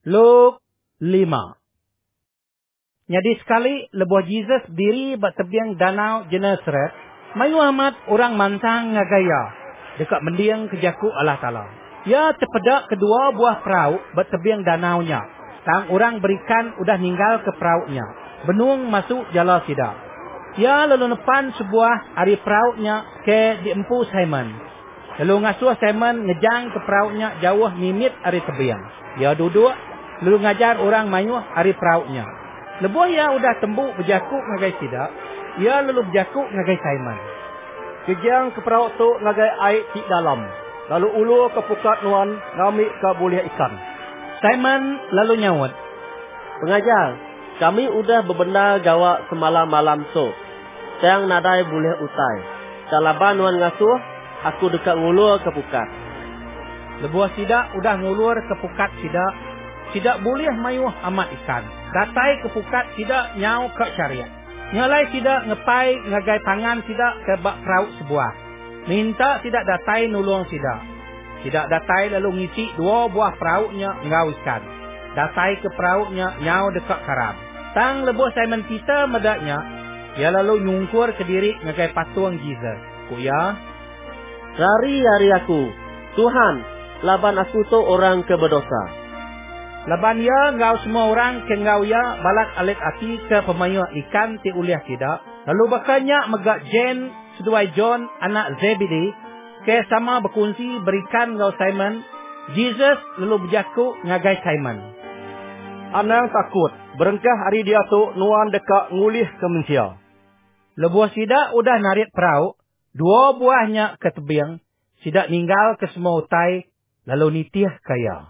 Luke 5. Jadi sekali lebuh Jesus diri bertebiang danau Genesaret, mayu amat orang mantang ngagaya dekat mendiang kejaku Allah Ta'ala. Ya terpedak kedua buah perahu bertebiang danaunya. Tang orang berikan udah ninggal ke perahunya. Benung masuk jala sidak. Ya lalu nepan sebuah hari perahunya ke diempu Simon. Lalu ngasuh Simon ngejang ke perahunya jauh mimit hari tebiang. Ya duduk. Lalu ngajar orang mayuh hari perahunya. Lebuh ya udah tembuk berjakuk ngagai sidak. Ya lalu berjakuk ngagai Simon. Kejang ke perahu tu ngagai air di dalam. Lalu ulu ke pukat nuan ngamik ke boleh ikan. Simon lalu nyawut. Pengajar, kami udah bebenar jawab semalam malam tu. Sayang nadai boleh utai. Calaban nuan ngasuh, aku dekat ngulur ke pukat. Lebuh sidak udah ngulur ke pukat sidak. Tidak boleh mayuh amat ikan. Datai ke pukat tidak nyau ke syariat. Nyalai tidak ngepai ngagai tangan tidak ke bak perahu sebuah. Minta tidak datai nulung tidak. Tidak datai lalu ngisi dua buah perahunya ngau ikan. Datai ke perahunya nyau dekat karam. Tang lebuh Simon Peter medaknya. Ia lalu nyungkur ke diri ngagai patung Jesus. Kuya. Hari aku. Tuhan, laban aku tu orang ke berdosa. Laban ya ngau semua orang ke ngau ya balak alit ati ke pemayu ikan ti uliah tidak. Lalu bakanya megak Jane seduai John anak Zebedee ke sama berkunci berikan ngau Simon. Jesus lalu berjaku ngagai Simon. Anang takut berengkah hari dia tu nuan dekat ngulih ke mensia. Lebuh sidak udah narik perahu. Dua buahnya ke tebiang. Sidak ninggal ke semua utai. Lalu nitiah kaya.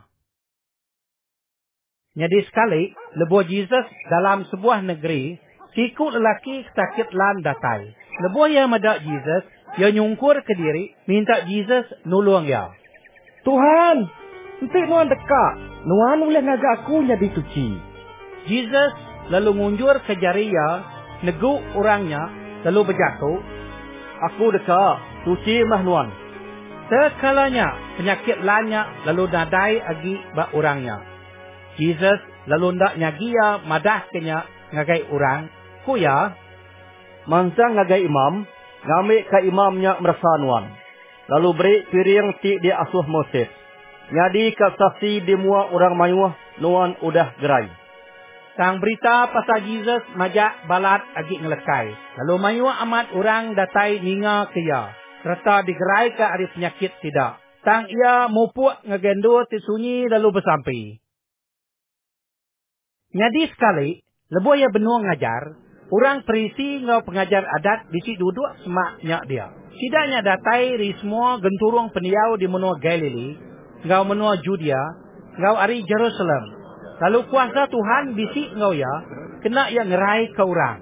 Jadi sekali, lebuh Jesus dalam sebuah negeri, siku lelaki sakit lan datai. Lebuh yang medak Jesus, ia nyungkur ke diri, minta Jesus nulung ya. Tuhan, nanti nuan dekat. Nuan boleh ngagak aku jadi suci. Jesus lalu ngunjur ke jari ya, negu orangnya, lalu berjatuh. Aku dekat, suci mah nuan. Sekalanya penyakit lannya lalu nadai agi bak orangnya. Jesus lalu ndak nyagia madah kenya ngagai orang. Kuya. Mansang ngagai imam, ngamik ke imamnya merasa nuan. Lalu beri piring ti dia asuh Moses. Nyadi ke saksi di mua orang mayuh, nuan udah gerai. Sang berita pasal Jesus majak balat agi ngelekai. Lalu mayuh amat orang datai ninga kaya. Serta digerai ke hari penyakit tidak. Tang ia mupuk ngagendo ti sunyi lalu bersampai. Nyadi sekali, lebuh ia benua ngajar, orang perisi ngau pengajar adat bisi duduk semaknya dia. Sidaknya datai ri semua genturung pendiau di menua Galilee, ngau menua Judea, ngau ari Jerusalem. Lalu kuasa Tuhan bisi ngau ya, kena ia ngerai ke orang.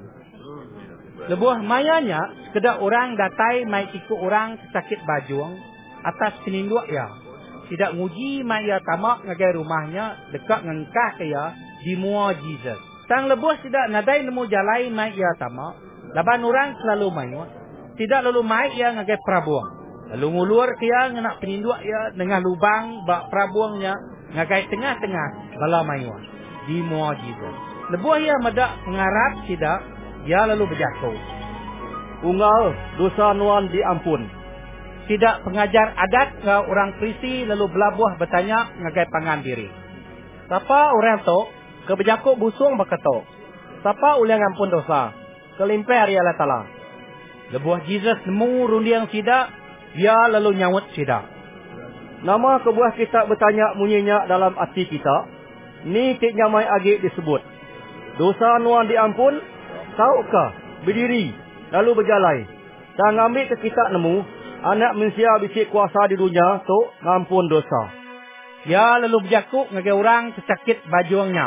Lebuh mayanya, sekedar orang datai mai ikut orang sakit bajuang, atas peninduk ya. Tidak nguji mai ia tamak ngagai rumahnya, dekat ngengkah ke ya, di mua Jesus. Tang lebuh tidak nadai nemu jalai mai ia tamak. Laban orang selalu mayu. Tidak lalu mai ia ngagai prabuang. Lalu ngulur ke ia nak peninduk ia dengan lubang bak prabuangnya ngagai tengah-tengah bala mayu di mua Jesus. Lebuh ia medak mengarap tidak, ia lalu berjatuh. Unggal dosa nuan diampun. Tidak pengajar adat ngau orang perisi lalu belabuh bertanya ngagai pangan diri. Siapa orang tu kebejakuk busung berketuk. Siapa uliang ampun dosa? Kelimpai hari Allah Ta'ala. Lebuh Jesus nemu rundiang sidak, dia lalu nyawut sidak. Nama kebuah kita bertanya munyinya dalam hati kita. Ni tik nyamai agik disebut. Dosa nuan diampun, tahukah berdiri lalu berjalai. Dan ambil ke kita nemu, anak manusia bisik kuasa di dunia tu ngampun dosa. Ya lalu berjakuk ngagai orang kesakit bajuangnya.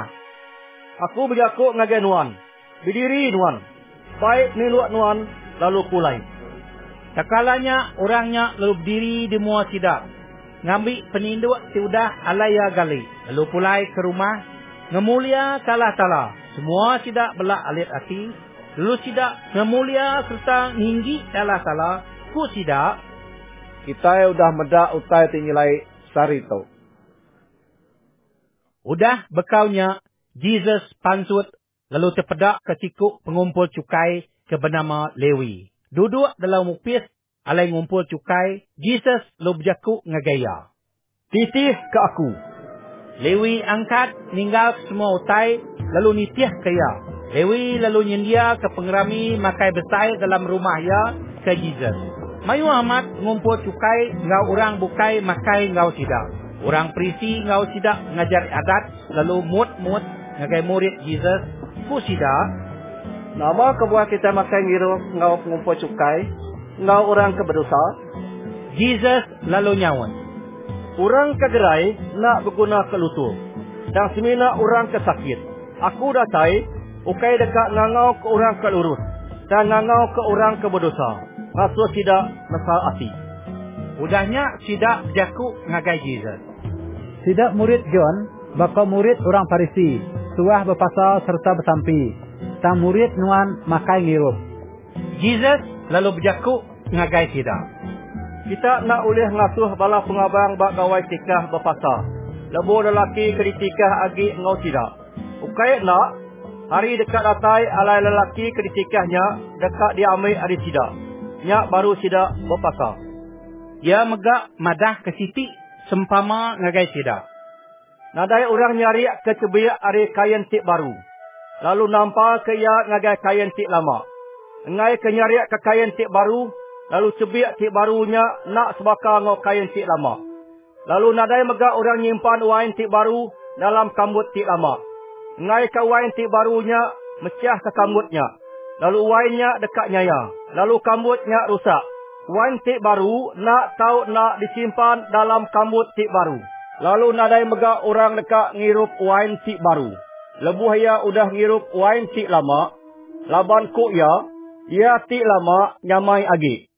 Aku berjakuk ngagai nuan. Berdiri nuan. Baik ni luat nuan lalu pulai. Takalanya orangnya lalu berdiri di mua sidak. Ngambil peninduk tiudah alaya gali. Lalu pulai ke rumah. Ngemulia kalah tala. Semua sidak belak alit hati. Lalu sidak ngemulia serta nginggi kalah tala. Ku sidak. Kita udah medak utai tinggalai sari tu. Udah bekaunya, Jesus pansut lalu terpedak ke cikuk pengumpul cukai ke bernama Lewi. Duduk dalam upis alai ngumpul cukai, Jesus lalu berjakuk ngagaya. Titih ke aku. Lewi angkat, ninggal semua utai, lalu nitih ke ia. Lewi lalu nyendia ke pengerami makai besar dalam rumah ia ke Jesus. Mayu amat ngumpul cukai, ngau orang bukai makai ngau tidak. Orang perisi ngau tidak ngajar adat, lalu mut-mut ngagai murid Jesus. Ku tidak. Nama kebuah kita makai ngirup ngau pengumpul cukai, ngau orang keberdosa. Jesus lalu nyawon. Orang kegerai nak berguna ke lutut. Dan semina orang kesakit. Aku datai, ukai dekat ngangau ke orang ke lurus. Dan ngangau ke orang ke berdosa. Ngasuh tidak mesal hati. Udahnya tidak berjakuk ngagai Jesus. Tidak murid John, bakal murid orang Farisi. Tuah berpasal serta bersampi. Tang murid nuan makai ngirup. Jesus lalu berjakuk ngagai tidak. Kita nak ulih ngasuh bala pengabang bak gawai tikah berpasal. Lebu lelaki keditikah agi ngau tidak. Ukai nak, hari dekat datai alai lelaki keditikahnya dekat diamai hari tidak. Nyak baru tidak berpasal. Ia megak madah ke siti sempama ngagai tidak. Nadai orang nyari ke cebiak hari kain tik baru. Lalu nampak ke ia ngagai kain tik lama. Ngai ke nyari ke kain tik baru. Lalu cebiak tik barunya nak sebakar ngau kain tik lama. Lalu nadai megak orang nyimpan wain tik baru dalam kambut tik lama. Ngai ke wain tik barunya mecah ke kambutnya. Lalu wainnya dekat nyaya. Lalu kambutnya rusak. Wain tik baru nak tahu nak disimpan dalam kambut tik baru. Lalu nadai megak orang dekat ngirup wain tik baru. Lebuh ia udah ngirup wain tik lama. Laban ku ia tik lama nyamai agi.